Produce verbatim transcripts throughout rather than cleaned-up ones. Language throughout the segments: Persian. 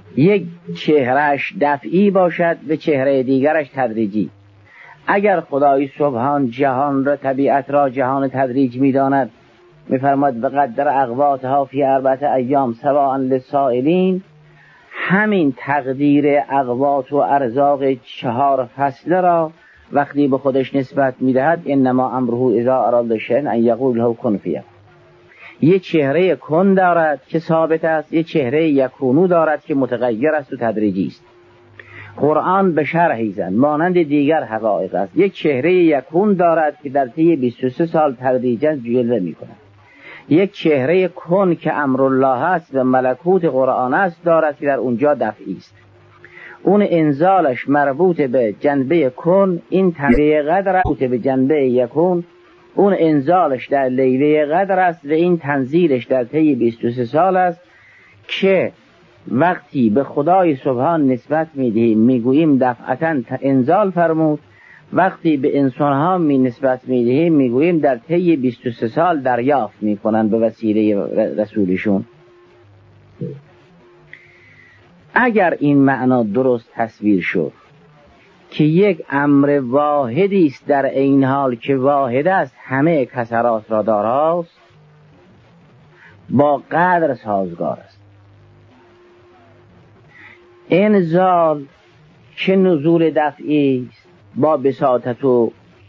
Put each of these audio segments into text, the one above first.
یک چهرهش دفعی باشد و چهره دیگرش تدریجی. اگر خدای سبحان جهان را، طبیعت را جهان تدریج می‌داند، می‌فرماید بقدر اقواتها فی اربعة ایام سواء للسائلین، همین تقدیر اقوات و ارزاق چهار فصل را وقتی به خودش نسبت می‌دهد، انما امره اذا اراد شیئا ان یقول له کن فیکون. یه چهره کن دارد که ثابت است، یه چهره یکونو دارد که متغیر است و تدریجی است. قرآن به شرحی زن مانند دیگر حقایق است. یک چهره یکون دارد که در طی بیست و سه سال تدریجاً جلوه می‌کند. یک چهره کن که امرالله است و ملکوت قرآن است دارد که در اونجا دفعی است. اون انزالش مربوط به جنبه کن، این طبیعه قدر مربوط به جنبه یکون. اون انزالش در لیله قدر است و این تنزیلش در طی بیست و سه سال است که وقتی به خدای سبحان نسبت میدهیم میگوییم دفعتاً انزال فرمود، وقتی به انسانها می نسبت میدهیم میگوییم در طی بیست و سه سال دریافت میکنن به وسیله رسولشون. اگر این معنا درست تصویر شد که یک امر واحدی است در این حال که واحد است همه کسرات را داراست، با قدر سازگار است. انزال که نزول دفعی است با بساطت و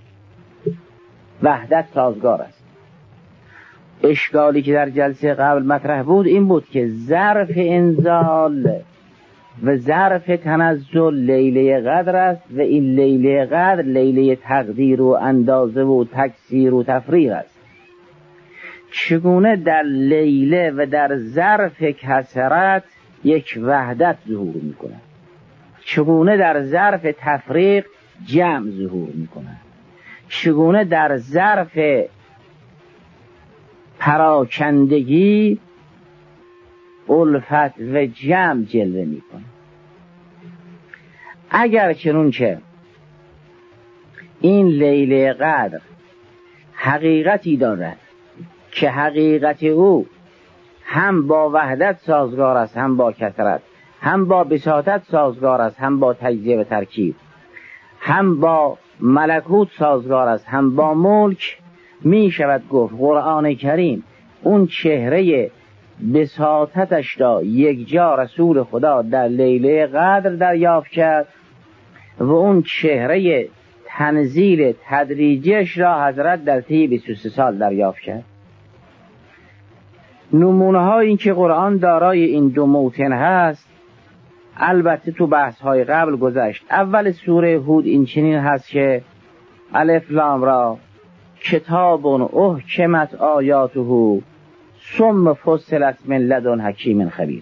وحدت سازگار است. اشکالی که در جلسه قبل مطرح بود این بود که ظرف انزال و ظرف تنزل لیله قدر است و این لیله قدر لیله تقدیر و اندازه و تکثیر و تفریق است. چگونه در لیله و در ظرف کثرت یک وحدت ظهور می‌کند، چگونه در ظرف تفریق جمع ظهور می‌کند، چگونه در ظرف پراکندگی الفت و جمع جلوه می‌کند. اگر چنانچه این لیله قدر حقیقتی دارد که حقیقت او هم با وحدت سازگار است، هم با کثرت، هم با بساطت سازگار است، هم با تجزیه و ترکیب، هم با ملکوت سازگار است، هم با ملک، می شود گفت قرآن کریم اون چهره بساطتش را یک جا رسول خدا در لیله قدر دریافت کرد و اون چهره تنزیل تدریجیش را حضرت در طی بیست و سه سال دریافت کرد. نمونه های این که قرآن دارای این دو موطن هست البته تو بحث های قبل گذشت. اول سوره هود این چنین هست که الف لام را کتاب احکمت آیاته ثم فصلت من لدن حکیم خبیر.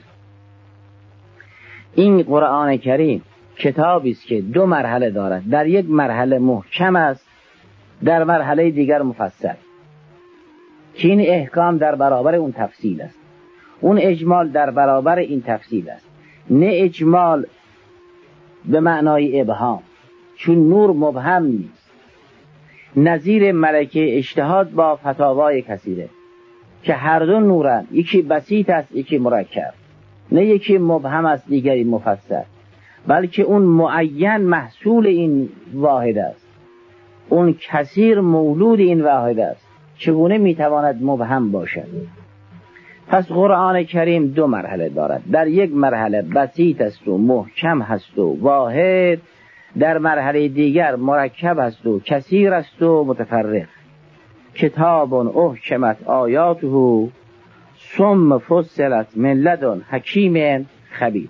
این قرآن کریم کتابی است که دو مرحله دارد، در یک مرحله محکم است، در مرحله دیگر مفصل، که این احکام در برابر اون تفصیل است، اون اجمال در برابر این تفصیل است. نه اجمال به معنای ابهام، چون نور مبهم نیست، نظیر ملکه اجتهاد با فتاوای کثیره که هر دو نورن، یکی بسیط است یکی مرکب، نه یکی مبهم است دیگری مفصل، بلکه اون معین محصول این واحد است، اون کثیر مولود این واحد است. چگونه میتواند مبهم باشد؟ پس قرآن کریم دو مرحله دارد، در یک مرحله بسیط است و محکم هست و واحد، در مرحله دیگر مرکب است و کثیر است و متفرق. کتاب احکمت آیاته ثم فصلت من لدن حکیم خبیر،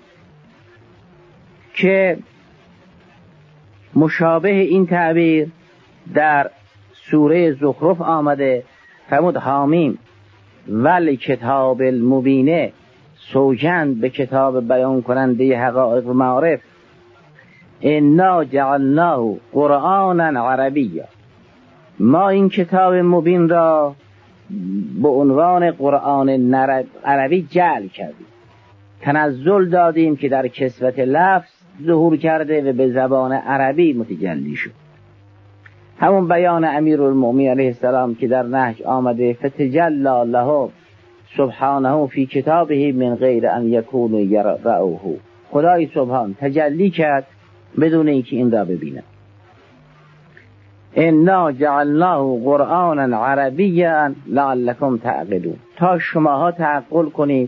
که مشابه این تعبیر در سوره زخرف آمده. فرمود حامیم ول کتاب المبینه، سوگند به کتاب بیان کننده حقایق و معارف، انا جعلناه قرآنا عربیا، ما این کتاب مبین را به عنوان قرآن عربی جعل کردیم، تنزل دادیم که در کسوت لفظ ظهور کرده و به زبان عربی متجلی شد. همون بیان امیرالمؤمنین علیه السلام که در نهج آمده فتجلی له سبحانه فی کتابه من غیر ان یکونوا یرؤوه، خدای سبحان تجلی کرد بدون اینکه این را ببیند. انا جعلناه قرآنا عربیا لعلکم تعقلون، تا شماها تعقل کنید،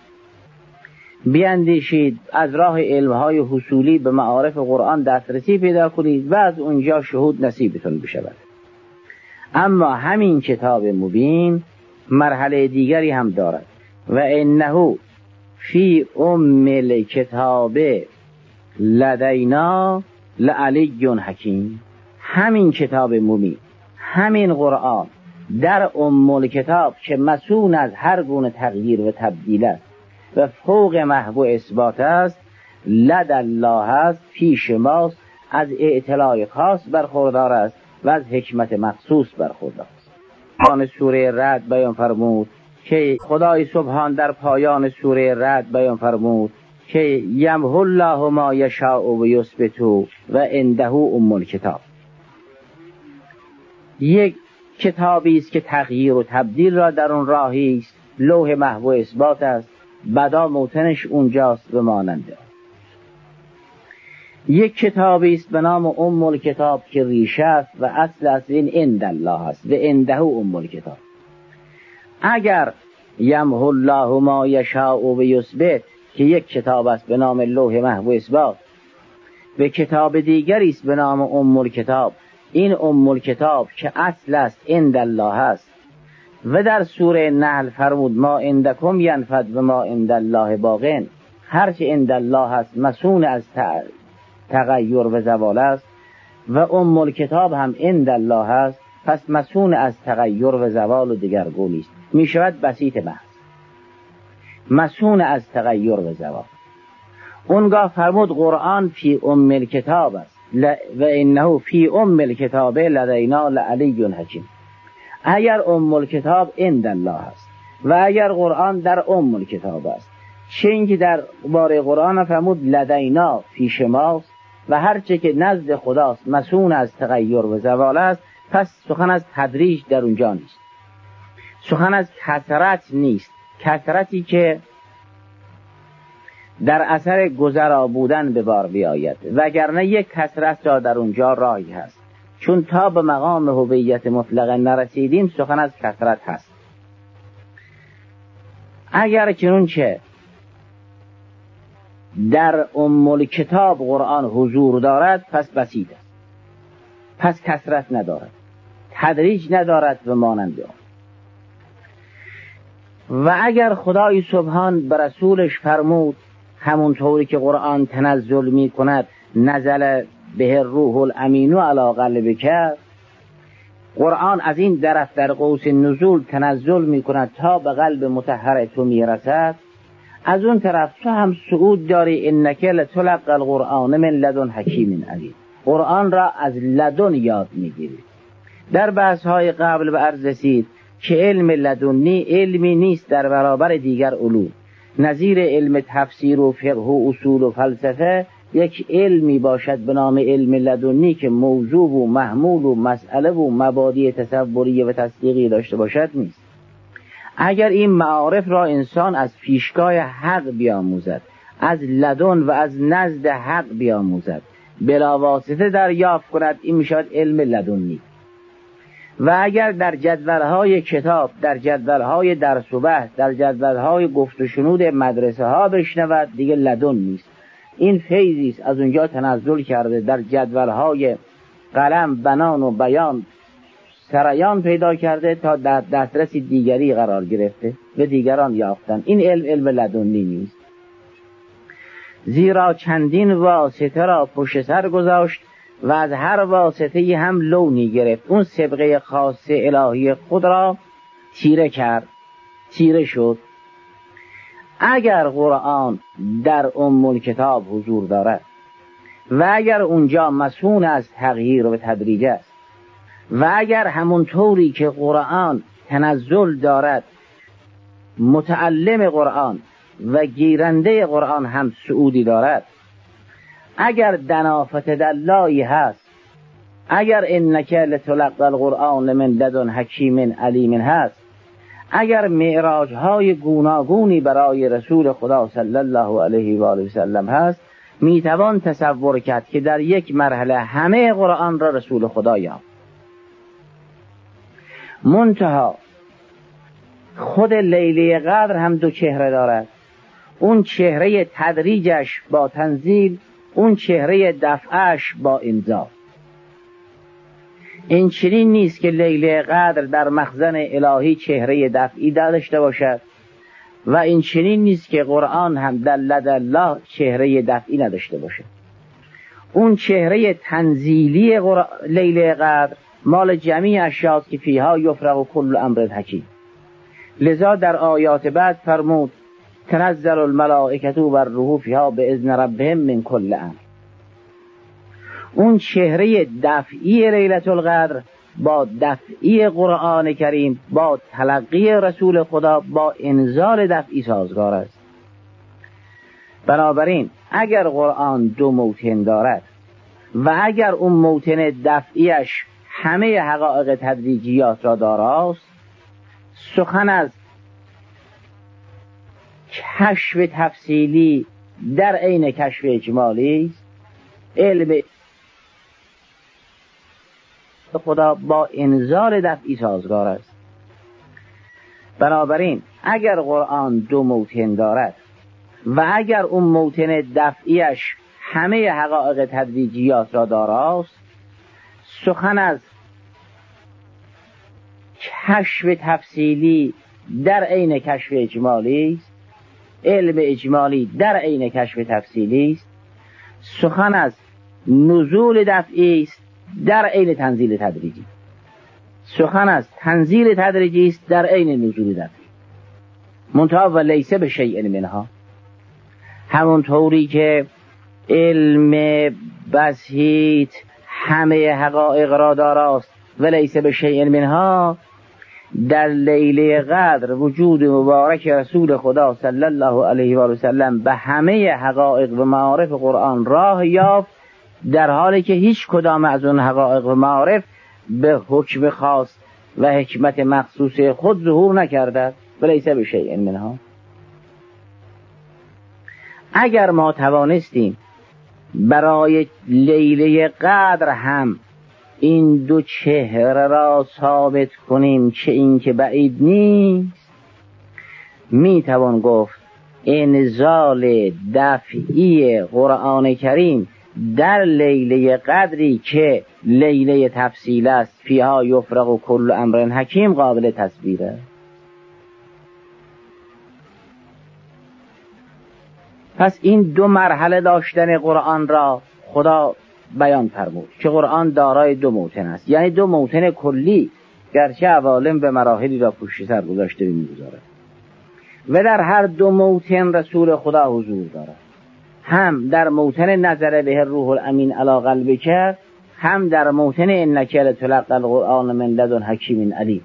بیندیشید، از راه علمهای حصولی به معارف قرآن دسترسی پیدا کنید و از اونجا شهود نصیبتون بشود. اما همین کتاب مبین مرحله دیگری هم دارد و انه فی ام الکتاب لدینا لعلی حکیم. همین کتاب مبین، همین قرآن در ام الکتاب که مسئول از هر گونه تغییر و تبدیل است و فوق محو و اثبات است، لد الله است، پیش ماست، از اطلاع خاص برخوردار است و از حکمت مخصوص برخوردار است. پایان سوره رعد بیان فرمود که خدای سبحان در پایان سوره رعد بیان فرمود که یمحو الله ما یشاء و یثبت و عنده ام الکتاب. یک کتابی است که تغییر و تبدیل را در اون راهی است، لوح محو و اثبات است، بدا موتنش اونجاست به ماننده. یک کتابی است به نام ام الکتاب که ریشه است و اصل است، این عند الله است و عنده ام الکتاب. اگر یمحو الله ما یشاء و یثبت که یک کتاب است به نام لوح محو و اثبات و کتاب دیگری است به نام ام الکتاب، این ام الکتاب که اصل است عند الله است و در سوره نحل فرمود ما عندکم ینفد و ما عند الله باقین، هرچه عند الله است مسئول از تغییر و زوال است و ام الکتاب هم عند الله است، پس مسئول از تغییر و زوال و دگرگونی است، می شود بسیط محض مسئول از تغییر و زوال. اونگاه فرمود قرآن فی ام الکتاب است و انه فی ام الکتاب لدینا لعلی حکیم. اگر ام الکتاب عند الله است و اگر قرآن در ام الکتاب است، چه اینکه در باره قرآن فرمود لدینا پیش ماست و هرچه که نزد خداست مسئول از تغییر و زوال است، پس سخن از تدریج در اونجا نیست، سخن از کثرت نیست، کثرتی که در اثر گذرا بودن به بار بیاید، وگرنه یک کثرت را در اونجا راهی هست، چون تا به مقام هویت مطلقه نرسیدیم سخن از کثرت هست. اگر چنانچه در ام الکتاب قرآن حضور دارد پس بسیط است، پس کثرت ندارد، تدریج ندارد و مانند آن. و اگر خدای سبحان به رسولش فرمود همونطوری که قرآن تنزل می کند نزل به روح الامین علی قلبک، قرآن از این طرف در قوس نزول تنزل می کند تا به قلب مطهر تو می رسد، از اون طرف تو هم صعود داری انک لتلقی القرآن من لدن حکیم علیم، قرآن را از لدن یاد می گیری. در بحث های قبل به عرض رسید که علم لدنی علمی نیست در برابر دیگر علوم، نظیر علم تفسیر و فقه و اصول و فلسفه یک علمی باشد به نام علم لدنی که موضوع و محمول و مسئله و مبادی تصوری و تصدیقی داشته باشد نیست. اگر این معارف را انسان از پیشگاه حق بیاموزد، از لدن و از نزد حق بیاموزد، بلا واسطه دریافت کند، این میشود علم لدنی. و اگر در جدولهای کتاب، در جدولهای درس و بحث، در جدولهای گفت و شنود مدرسه ها بشنود، دیگه لدن نیست، این فیضی است از اونجا تنزل کرده، در جدولهای قلم بنان و بیان سریان پیدا کرده تا در دسترس دیگری قرار گرفته و دیگران یافتن. این علم علم لدنی نیست، زیرا چندین واسطه را پشت سر گذاشت و از هر واسطه هم لونی گرفت، اون سبقه خاص الهی خود را تیره کرد، تیره شد. اگر قرآن در ام الکتاب حضور دارد و اگر اونجا مسئول از تغییر و تدریج است و اگر همونطوری که قرآن تنزل دارد متعلم قرآن و گیرنده قرآن هم صعودی دارد، اگر دنافت دلایی هست، اگر انک لتلقی القرآن من لدن حکیم علیم هست، اگر معراج های گوناگونی برای رسول خدا صلی الله علیه و آله و سلم هست، میتوان تصور کرد که در یک مرحله همه قرآن را رسول خدا یافت. منتها خود لیله قدر هم دو چهره دارد، اون چهره تدریجش با تنزیل، اون چهره دفعش با انزال. این چنین نیست که لیله قدر در مخزن الهی چهره دفعی داشته باشد و این چنین نیست که قرآن هم در لدى الله چهره دفعی نداشته باشد. اون چهره تنزیلی لیله قدر مال جمیع اشیاست که فیها یفرق کل امر حکیم. لذا در آیات بعد فرمود تنزل الملائکة والروح فیها باذن ربهم من کل امر. اون چهره دفعی لیلة القدر با دفعی قرآن کریم، با تلقی رسول خدا، با انزال دفعی سازگار است. بنابراین اگر قرآن دو موطن دارد و اگر اون موطن دفعیش همه حقایق تدریجیات را داراست، سخن از کشف تفصیلی در عین کشف اجمالی است. علم خدا با انزال دفعی سازگار است. بنابراین اگر قرآن دو موطن دارد و اگر اون موطن دفعیش همه حقایق تدریجیات را داراست، سخن از کشف تفصیلی در عین کشف اجمالی است. علم اجمالی در عین کشف تفصیلی است. سخن از نزول دفعی است در عین تنزیل تدریجی. سخن از تنزیل تدریجی است در عین نزول دفعی. منتها و لیس بشیء منها، همون طوری که علم بسیط همه حقایق را داراست و لیس بشیء منها، در لیله قدر وجود مبارک رسول خدا صلی الله علیه و آله و سلم به همه حقایق و معارف قرآن راه یافت، در حالی که هیچ کدام از اون حقایق و معارف به حکم خاص و حکمت مخصوص خود ظهور نکرده. ولیس بشیء منها. اگر ما توانستیم برای لیله قدر هم این دو چهره را ثابت کنیم که این که بعید نیست، می توان گفت انزال دفعی قرآن کریم در لیله قدری که لیله تفصیل است، فیها یفرق کل امر حکیم، قابل تصویره. پس این دو مرحله داشتن قرآن را خدا بیان فرمود که قرآن دارای دو موطن است، یعنی دو موطن کلی، گرچه عوالم به مراحلی را پشت سر گذاشته می‌گذارد و در هر دو موطن رسول خدا حضور دارد، هم در موطن نظر به الروح الامین علی قلبک، هم در موطن انک لتلقی القرآن من لدن حکیم علیم.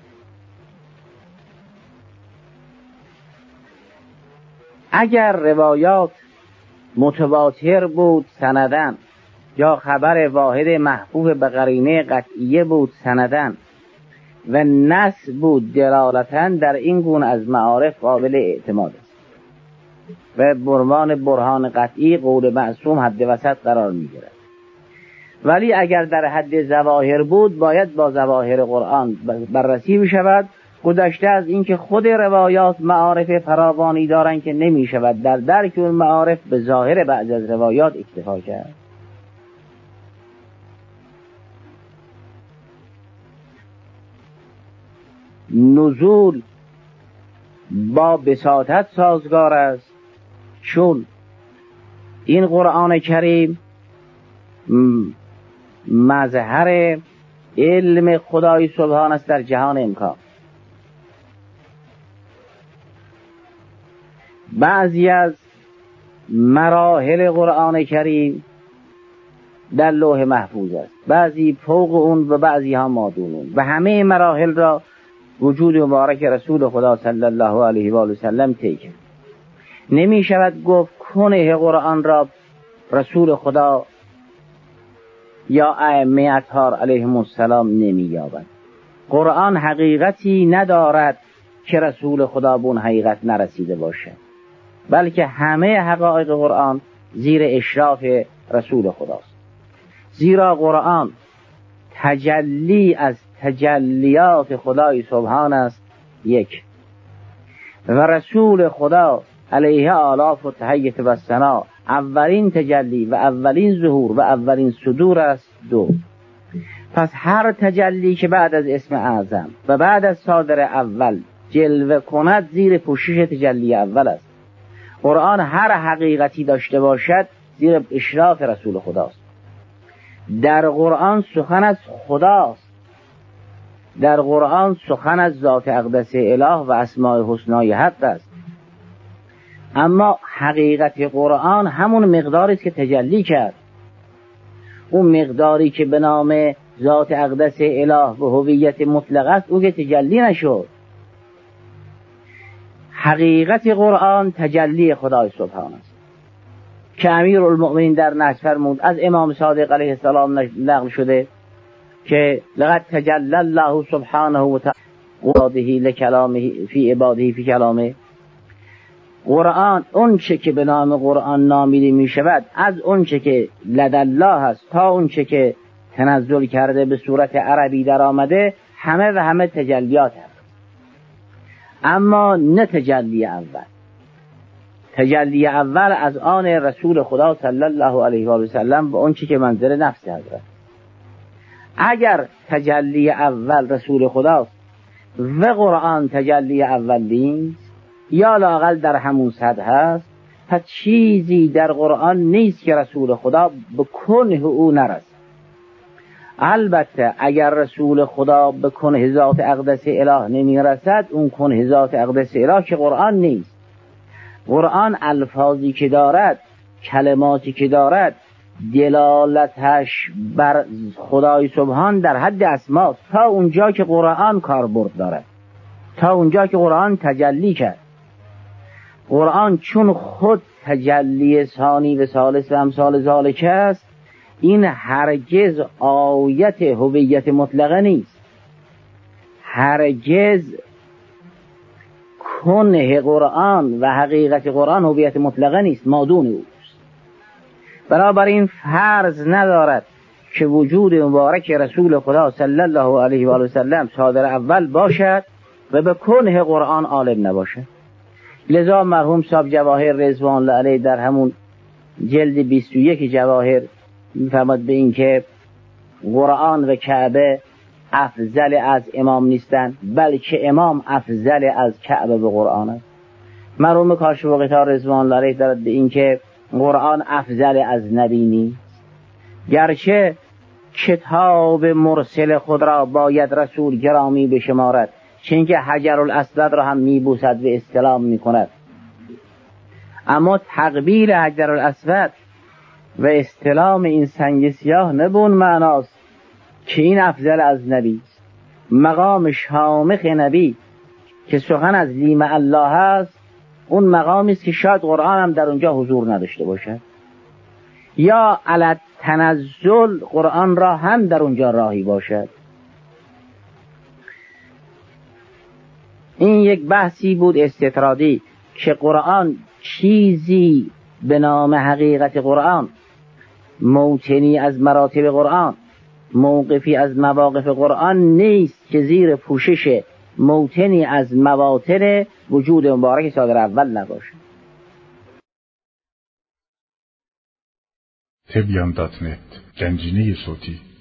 اگر روایات متواتر بود سندن یا خبر واحد محفوظ به قرینه قطعیه بود سندن و نص بود دلالتاً، در این گونه از معارف قابل اعتماد است و برمان برهان قطعی قول معصوم حد وسط قرار می گیرد. ولی اگر در حد ظواهر بود، باید با ظواهر قرآن بررسی بشود، گذشته از اینکه خود روایات معارف فراوانی دارند که نمی شود در درک اون معارف به ظاهر بعض از روایات اکتفا کرد. نزول با بساطت سازگار است، چون این قرآن کریم مظهر علم خدای سبحان است در جهان امکان. بعضی از مراحل قرآن کریم در لوح محفوظ است، بعضی فوق اون و بعضی ها مادون اون، و همه مراحل را وجود مبارک رسول خدا صلی الله علیه و آله و سلم طی کرد. نمی شود گفت کنه قرآن را رسول خدا یا ائمه اطهار علیهم السلام نمی یابد. قرآن حقیقتی ندارد که رسول خدا به اون حقیقت نرسیده باشه، بلکه همه حقایق قرآن زیر اشراف رسول خداست. زیرا قرآن تجلی از تجلیات خدای سبحان است یک، و رسول خدا علیه آلاف و تحیت و ثنا اولین تجلی و اولین ظهور و اولین صدور است دو. پس هر تجلی که بعد از اسم اعظم و بعد از صادر اول جلوه کند زیر پوشش تجلی اول است. قرآن هر حقیقتی داشته باشد زیر اشراف رسول خداست. در قرآن سخن از خداست، در قرآن سخن از ذات اقدس اله و اسماء حسنای حق است. اما حقیقت قرآن همون مقداری است که تجلی کرد. اون مقداری که به نام ذات اقدس اله و هویت مطلق است او که تجلی نشد. حقیقت قرآن تجلی خدای سبحان است که امیرالمؤمنین در نهج فرمود، از امام صادق علیه السلام نقل شده که لقد تجلی الله سبحانه و تعالی لکلامه فی عباده فی کلامه. قرآن اون چه که به نام قرآن نامیده می شود از اون چه که لدالله است تا اون چه که تنزل کرده به صورت عربی در آمده همه و همه تجلیات هست، اما نه تجلی اول. تجلی اول از آن رسول خدا صلی الله علیه و سلم و اون چه که منزل نفس حضرت. اگر تجلی اول رسول خداست و قرآن تجلی اول نیست یا لااقل در همون سطح هست، پس چیزی در قرآن نیست که رسول خدا به کنه او نرسد. البته اگر رسول خدا به کنه ذات اقدس اله نمی رسد، اون کنه ذات اقدس اله که قرآن نیست. قرآن الفاظی که دارد، کلماتی که دارد، دلالتش بر خدای سبحان در حد اسماست تا اونجا که قرآن کاربرد دارد، تا اونجا که قرآن تجلی کرد. قرآن چون خود تجلی ثانی و ثالث و امثال ذالک است، این هرگز آیت هویت مطلقه نیست، هرگز کنه قرآن و حقیقت قرآن هویت مطلقه نیست، مادون اوست. بنابراین فرض ندارد که وجود مبارک رسول خدا صلی الله علیه و آله و سلم صادر اول باشد و به کنه قرآن عالم نباشد. لذا مرحوم صاحب جواهر رضوان الله علیه در همون جلد بیست و یک جواهر میفرماد به این که قرآن و کعبه افضل از امام نیستند، بلکه امام افضل از کعبه به قرآن است. مرحوم کاشف الغطا رضوان الله علیه دارد به این که قرآن افضل از نبی نیست، گرچه کتاب مرسل خود را باید رسول گرامی بشمارد، چون که حجر الاسود را هم میبوسد و استلام میکند، اما تقبیل حجر الاسود و استلام این سنگ سیاه نبون معناست که این افضل از نبی. مقام شامخ نبی که سخن از لیم الله هست، اون مقامی است که شاید قرآن هم در اونجا حضور نداشته باشد، یا علی تنزل قرآن را هم در اونجا راهی باشد. این یک بحثی بود استطرادی که قرآن چیزی به نام حقیقت قرآن، موطنی از مراتب قرآن، موقفی از مواقف قرآن نیست که زیر پوشش موطنی از مواطن وجود مبارک صادر اول نباشد. تبیان دات نت گنجینه صوتی